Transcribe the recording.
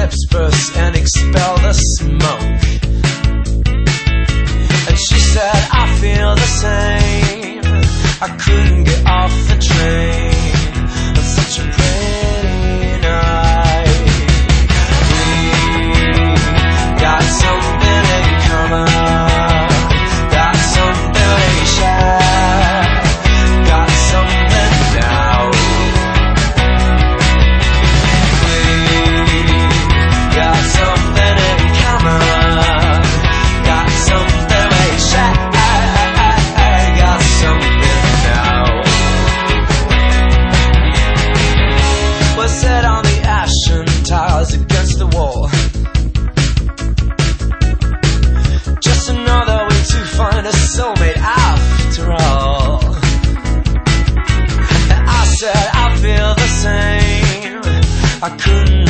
lips burst and expel the smoke. And she said, I feel the same. I couldn't get off the train on such a pretty night. We got something in common, got something we share, got something now. We got something in common, got something we share, got something now. We're set on the ashen tiles against the wall. Just another way to find a soulmate after all. I said I feel the same. I couldn't